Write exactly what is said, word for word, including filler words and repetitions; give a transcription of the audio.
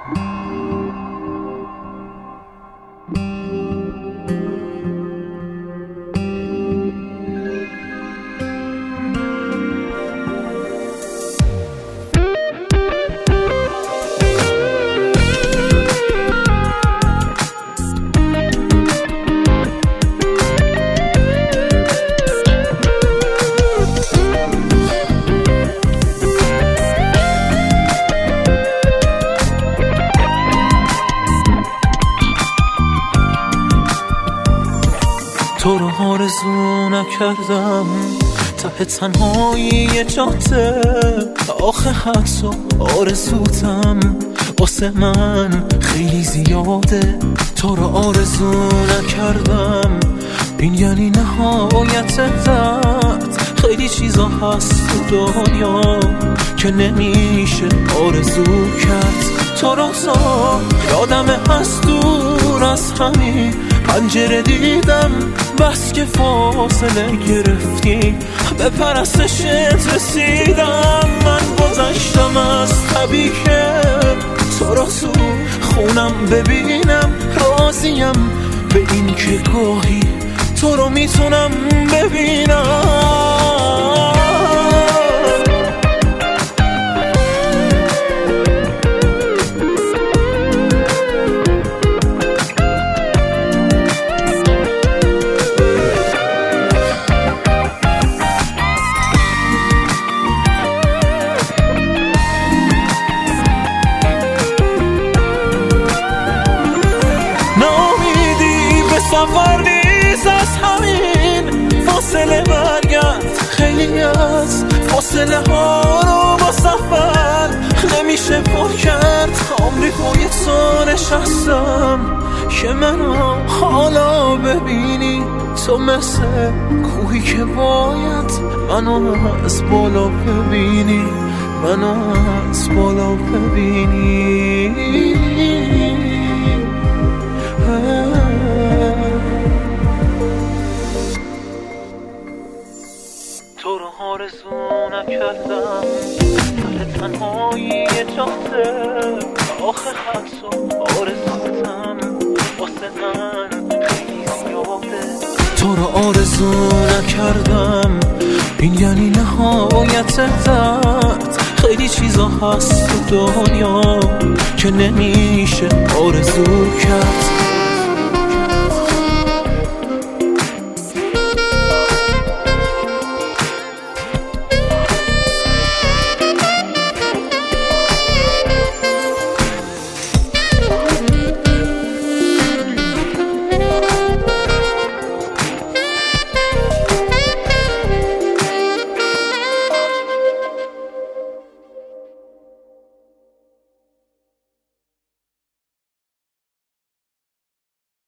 تو رو آرزو نکردم ته تنهایی جاده، آخه حدس و آرزوتم واسه من خیلی زیاده. تو رو آرزو نکردم این یعنی نهایت درد. خیلی چیزا هست تو دنیا که نمیشه آرزو کرد. تو روزا یادمه از دور از همین پنجره دیدم، بس که فاصله گرفتی به پرستشت رسیدم. من گذشتم از طبیعی که تو رو تو خونم ببینم، راضیم به این که گاهی تو رو میتونم ببینم. سفر نیست از همین فاصله برگرد، خیلی از فاصله ها رو با سفر نمیشه پر کرد. عمری پای تو نشستم که منو حالا ببینی، تو مثل کوهی که باید منو از بالا ببینی، منو از بالا ببینی. تو رو آرزو نکردم ته تنهایی جاده، آخه حدس و آرزوتم واسه من خیلی زیاده. تو رو آرزو نکردم این یعنی نهایت درد. خیلی چیزا هست تو دنیا که نمیشه آرزو کرد.